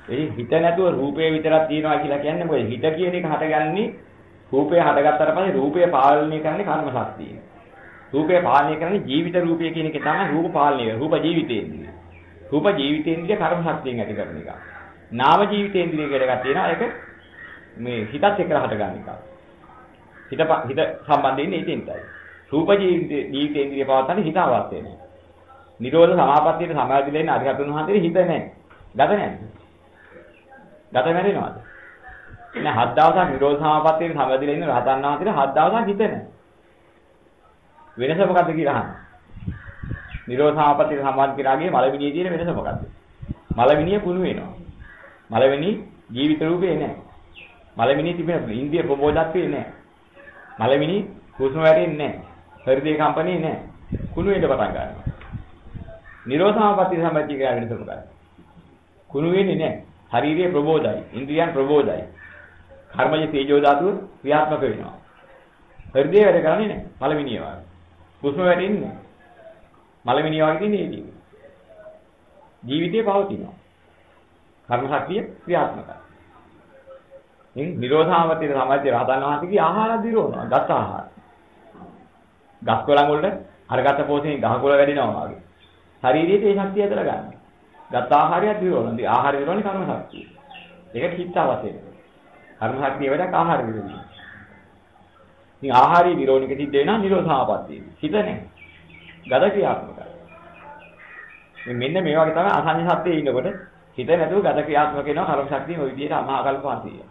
ඒ හිත නැතුව රූපේ විතරක් තියෙනවා කියලා කියන්නේ මොකද? හිත කියන එක හටගන්නේ රූපය හටගත්තට පස්සේ රූපය පාලනය කරන්නේ කර්ම ශක්තිය. රූපය පාලනය කරන්නේ ජීවිත රූපය කියන එක තමයි රූප පාලනය. රූප ජීවිතේන්ද්‍රිය. රූප ජීවිතේන්ද්‍රිය කර්ම ශක්තියෙන් ඇති කරන එක. නාම ජීවිතේන්ද්‍රිය කියලා එකක් තියෙනවා. ඒක මේ හිතත් එක්ක හටගන්න එක. හිත සම්බන්ධයෙන් ඉතින්ටයි. රූප ජීවිතේන්ද්‍රිය පවත්තන්නේ හිත අවස්ථ වෙනවා. නිරෝධ සමාපත්තියට සමාදිලා ඉන්න අධිගතතුන් වහන්සේ හිත නැහැ. ගත නැහැ. ගත මැරෙනවද? නෑ 7 දවසක් නිරෝධ සමාපත්තියට සමාදිලා ඉන්න රහතන් වහන්සේට 7 දවසක් හිත නැහැ. වෙනස මොකද්ද කියලා අහන්න. නිරෝධ සමාපත්තියට සමාදි කරාගේ මලවිනියේ තියෙන වෙනස මොකද්ද? මලවිනිය කුණු වෙනවා. මලවිනි ජීවිත රූපේ නැහැ. මලවිනි තිබෙන ඉන්ද්‍රිය ප්‍රබෝධත්වේ නැහැ. මලවිනි හුස්ම වැටෙන්නේ නැහැ. හෘදේ කම්පණේ නැහැ. කුණු වෙන්න පටන් ගන්නවා. නිරෝධ සමාපත්තියට සමාදි කරා වෙනස මොකද්ද? කුණු වෙන්නේ නැහැ. ශරීරයේ ප්‍රබෝධයි, ඉන්ද්‍රියන් ප්‍රබෝධයි. කර්මජ තේජෝ ධාතුව ක්‍රියාත්මක වෙනවා. හෘදේ වැඩ කරන්නේ නැහැ. මලවිනිය වගේ. හුස්ම වැටෙන්නේ නැහැ. මලවිනිය වගේ තියෙන්නේ. ජීවිතේ පවතිනවා. කර්ම ශක්තිය ක්‍රියාත්මකයි. ඉතින් නිරෝධාමතිය සමාජය රහතන් වහන්සේගේ ආහාර දිරවනවා. ගත ආහාර. ගස් කොළන් වලට අරගත පොතේ ගහකොළ වැඩිනවා වගේ. ශරීරයේ ඒ ශක්තිය ඇදලා ගන්න. ගත ආහාරය දිරවනවා. ඉතින් ආහාර දිරවන්නේ කර්ම ශක්තිය. ඒක චිත්ත අවශ්‍යයි. කර්ම ශක්තිය වැඩක් ආහාර දිරවන්නේ. ඉතින් ආහාරී දිරවණික සිද්ධ වෙනවා නිරෝධාමපත්තිය. හිත නැහැ. ගත ක්‍රියාත්මකයි. මෙන්න මේ වගේ තමයි අසංඥ සත්‍යයේ ඉන්නකොට හිත නැතුව ගත ක්‍රියාත්මක වෙනවා කර්ම ශක්තිය ওই විදිහට මහා කල්පවාසීය.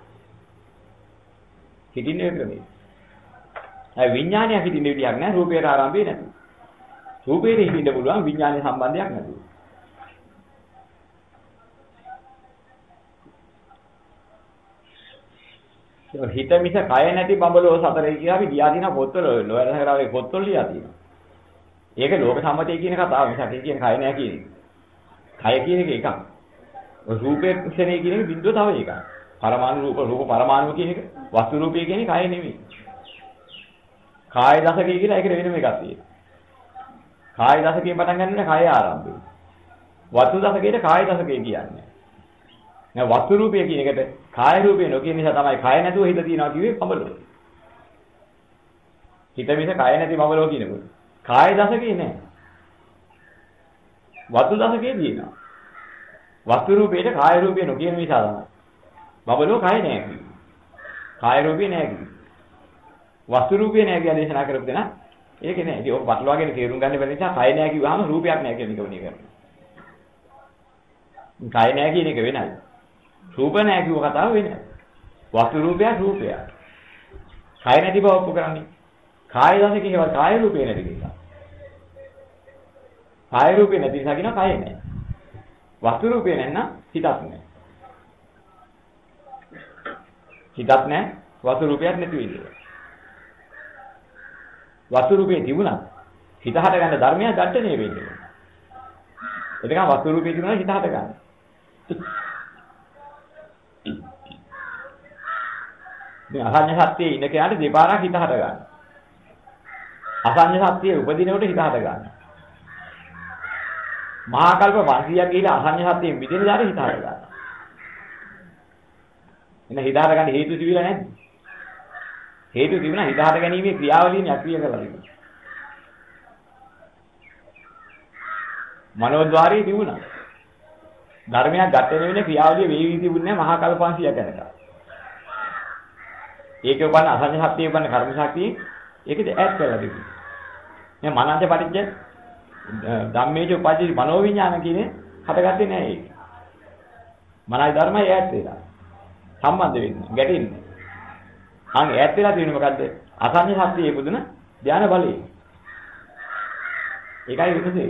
හිතින්නේ ක්‍රමයේ. ඒ විඥානය හිතින්නේ විදියක් නෑ රූපේට ආරම්භය නැතුව. රූපේට හිතින්න පුළුවන් විඥානය සම්බන්ධයක් නැතුව. හිත මිස කය නැති බඹලෝ සතරේ කියලා අපි ගියා දිනා පොත්වල ලෝයරහරාවේ පොත්වල ලියා තියෙනවා. ඒක ලෝක සම්මතය කියන කතාව මිසක් ඒ කියන්නේ කය නෑ කියන එක. කය කියන එක එකක්. රූපේ ක්ෂණේ කියන එක බිඳුව තව එකක්. පරමාණු රූප පරමාණු කියන එක වස්තු රූපය කියන එක කය නෙමෙයි. කාය දශකය කියලා ඒකට වෙනම එකක් තියෙනවා. කාය දශකයෙන් පටන් ගන්න කය ආරම්භය. වස්තු දශකයට කාය දශකය කියන්නේ. නෑ වස්තු රූපය කියන එකට කාය රූපේ නොකිය නිසා තමයි කය නැතුව හිත තියනවා කිව්වේ බඹලෝ. හිත මිස කය නැති බඹලෝ කියනකොට. කාය දශකේ නෑ. වස්තු දශකේ තියෙනවා. වස්තු රූපේට කාය රූපේ නොකියන නිසා තමයි. බබලෝ කය නෑ කිව්වේ. කාය රූපේ නෑ කිව්වේ. වස්තු රූපේ නෑ කියලා දේශනා කරපු දෙනා ඒකේ නෑ. ඉතින් ඔක පටලවාගෙන තේරුම් ගන්න බැරි නිසා කය නෑ කිව්වහම රූපයක් නෑ කියන එක උනේ කරන්නේ. කය නෑ කියන එක වෙනයි. රූප නෑ කිව්ව කතාව වෙනයි. වස්තු රූපයක් රූපයක්. කය නැති බව ඔප්පු කරන්නේ. කාය දශකේ හේවත් කාය රූපේ නැති නිසා. කාය රූපේ නැති නිසා කියනවා කය නෑ. වස්තු රූපේ නැත්නම් හිතක් නෑ. හිතක් නැහැ වස්තු රූපයක් නැති වෙන්නේ. වස්තු රූපේ තිබුණා හිත හට ගන්න ධර්මය දඩටනේ වෙන්නේ. එතකන් වස්තු රූපේ තිබුණා හිත හට ගන්න. මේ අසඤ්ඤ සත්‍යයේ ඉන්න කෙනාට දෙපාරක් හිත හට ගන්න. අසඤ්ඤ සත්‍යයේ උපදිනකොට හිත හට ගන්න. මහා කල්ප 500ක් ගිහිලා අසඤ්ඤ සත්‍යයෙන් මිදෙන දාට හිත හට ගන්න. එන හිතාට ගන්න හේතු තිබිලා නැද්ද? හේතු තිබුණා හිතාට ගැනීමේ ක්‍රියාවලියනේ අක්‍රිය කරලා තිබුණා. මනෝද්වාරයේ තිබුණා. ධර්මයක් ගන්න වෙන ක්‍රියාවලිය වේවි තිබුණේ මහා කල්පාංශිය යනක. ඒකේ උපන්න අසංඥ ශක්තිය උපන්න කර්ම ශක්තිය ඒකද ඈඩ් කරලා තිබුණා. මේ මනංච පටිච්ච ධම්මේච උපජ්ජති මනෝවිඥාන කියන්නේ හටගත්තේ නැහැ ඒක. මනයි ධර්මයි ඈඩ් වෙලා. සම්බන්ධ වෙන්නේ ගැටෙන්නේ. අන් ඈත් වෙලා තියෙන්නේ මොකද්ද? අසංඥ ශක්තියේ පුදුන ධානය බලය. ඒකයි වෙනසේ.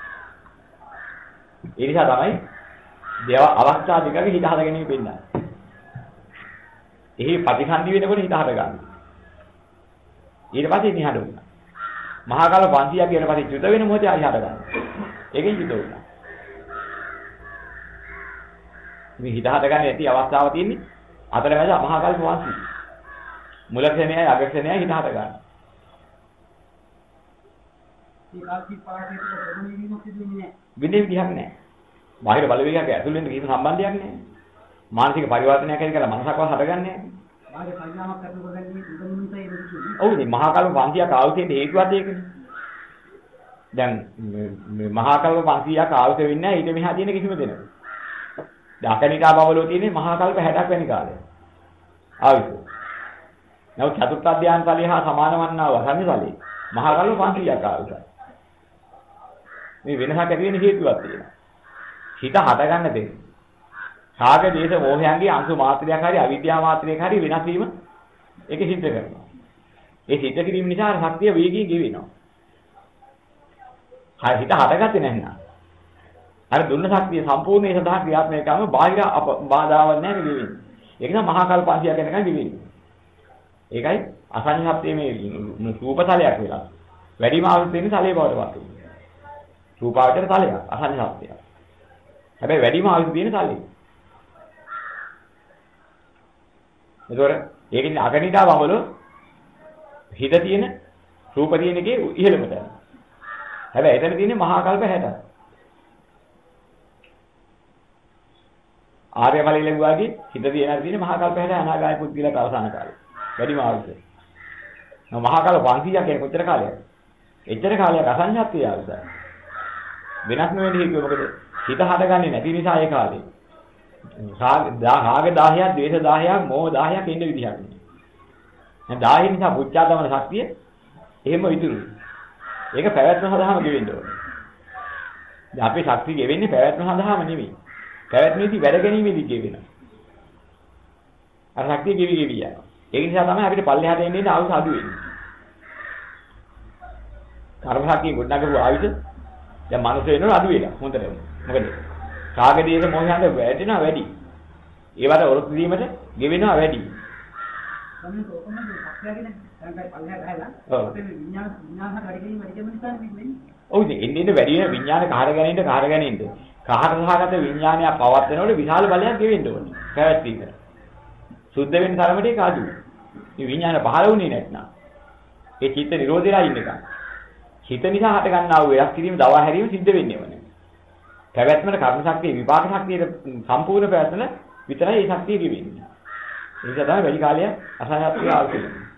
ඒ නිසා තමයි දේව අවස්ථා දෙකක හිත හද ගැනීම වෙන්නේ. එහි ප්‍රතිසන්දි වෙනකොට හිත හද ගන්න. ඊට පස්සේ නිහඬ වුණා. මහා කාල 500ක් කියන පස්සේ චුත වෙන මොහොතේ ආයි හද ගන්න. ඒකෙන් චුත වුණා. මේ හිත හද ගන්න ඇති අවස්ථාව තියෙන්නේ අතරමැද මහා කල්ප වාසී. මුල ක්ෂණයයි අග ක්ෂණයයි හිත හද ගන්න. ඒ කාලී පාඩේට ප්‍රමුණීමක් තිබුණේ නැහැ. විදිහක් නැහැ. බාහිර බලවේගයක් ඇතුළු වෙන කිසිම සම්බන්ධයක් නැහැ. මානසික පරිවර්තනයක් ඇති කරලා මනසක්වත් හටගන්නේ නැහැ. බාහිර පරිණාමයක් ඇති කරගන්නේ උගන්වන්නයි ඒක. ඔව් ඉතින් මහා කල්ප 500ක් ආවුතේට හේතුවත් ඒකනේ. දැන් මේ මහා කල්ප 500ක් ආවුත වෙන්නේ නැහැ ඊට මෙහා තියෙන කිසිම දෙයක්. දැන් අකනිකා බවලෝ තියෙන්නේ මහා කල්ප 60ක් වැනි කාලේ. ආවිත. නමුත් චතුර්ථ ධ්‍යාන ඵලයේ හා සමාන වන්නා වූ අසඤ්ඤ ඵලයේ මහා කල්ප 500ක් ආවුතයි. මේ වෙනසක් ඇති වෙන හේතුවක් තියෙනවා. හිත හට ගන්න දෙන්නේ. රාග දේශ මොහයන්ගේ අංශු මාත්‍රයක් හරි අවිද්‍යාව මාත්‍රයක් හරි වෙනස් වීම ඒක සිද්ධ කරනවා. ඒ සිද්ධ කිරීම නිසා අර ශක්තිය වේගයෙන් ගෙවෙනවා. හිත හටගත්තේ නැත්නම් අර දුන්න ශක්තිය සම්පූර්ණ ඒ සඳහා ක්‍රියාත්මක කරන බාහිර බාධාවක් නැහැ ගෙවෙන්නේ. ඒක නිසා මහා කල්ප 500ක් යනකම් ගෙවෙන්නේ. ඒකයි අසඤ්ඤ ශක්තිය මේ රූපතලයක් වෙලා. වැඩිම අවුත් වෙන්නේ තලයේ බවට පත් වෙනවා. රූපාවචර තලයක් අසඤ්ඤ ශක්තිය. හැබැයි වැඩිම අවුත් තියෙන්නේ තලයේ. ඒතොර ඒකෙන් අගනිටා වමල හිත තියෙන රූප තියෙන එකේ ඉහළම තැන. හැබැයි එතන තියෙන්නේ මහා කල්ප 60ක්. ආර්ය ඵලෙ ලැබුවාගේ හිත තියෙන මහා කල්ප 60 අනාගාමී පුද්ගලයාට අවසාන කාලේ. වැඩිම ආයුෂ. මහා කල්ප 500ක් කියන්නේ කොච්චර කාලයක්ද? එච්චර කාලයක් අසංඥාත්‍ය ආයුෂයි. වෙනස්ම වෙන්නේ හේතුව මොකද? හිත හටගන්නේ නැති නිසා ඒ කාලේ. රාග 10ක්, ද්වේෂ 10ක්, මෝහ 10ක් ඉන්න විදිහක් නේ. දැන් 10 නිසා පුච්චාදමන ශක්තිය එහෙම ඉතුරුයි. ඒක පැවැත්ම සඳහාම ගෙවෙන්න ඕනේ. දැන් අපේ ශක්තිය ගෙවෙන්නේ පැවැත්ම සඳහාම නෙමෙයි. පැවැත්මේදී වැඩ ගැනීමේදී ගෙවෙනවා. අර ශක්තිය ගෙවි යනවා. ඒ නිසා තමයි අපිට පල්ලෙහාට එන්නේ ආයුෂ අඩු වෙන්නේ. කර්ම ශක්තිය ගොඩනගපු ආයුෂ දැන් මනුස්ස වෙනවල අඩු වෙලා හොඳටම. මොකද රාග දේශ මොහයන්ට වැටෙනවා වැඩි. ඒවට වරොත්තු දීමට ගෙවෙනවා වැඩි. තමයි කොහොමද සත්‍යයගෙන දැන් පල්ලෙහාට ගහලා අපේ විඥාන හරි ගැනීම වැඩි වෙන නිසා වෙන්නේ. ඔව් ඉතින් එන්නේ වැඩි වෙන විඥාන කාර්ය ගැනීමට කාහර සහගත විඥානය පවත්වනකොට විශාල බලයක් ගෙවෙන්න ඕනේ. පැවැත්වීමට. සුද්ධ වෙන තරමට ඒක අඩුයි. මේ විඥාන පහළ වුණේ නැත්නම් ඒ චිත්ත නිරෝධයලා ඉන්නකම්. චිත්ත නිසා හට ගන්නා වූ වෙනස් කිරීම දවා හැරීම සිද්ධ වෙන්නේ නැහැ. පැවැත්මට කර්ම ශක්තිය විපාක ශක්තියට සම්පූර්ණ පැවැත්ම විතරයි ඒ ශක්තිය ගෙවෙන්නේ. ඒ නිසා තමයි වැඩි කාලයක් අසහායත්වය අවශ්‍ය වෙන්නේ.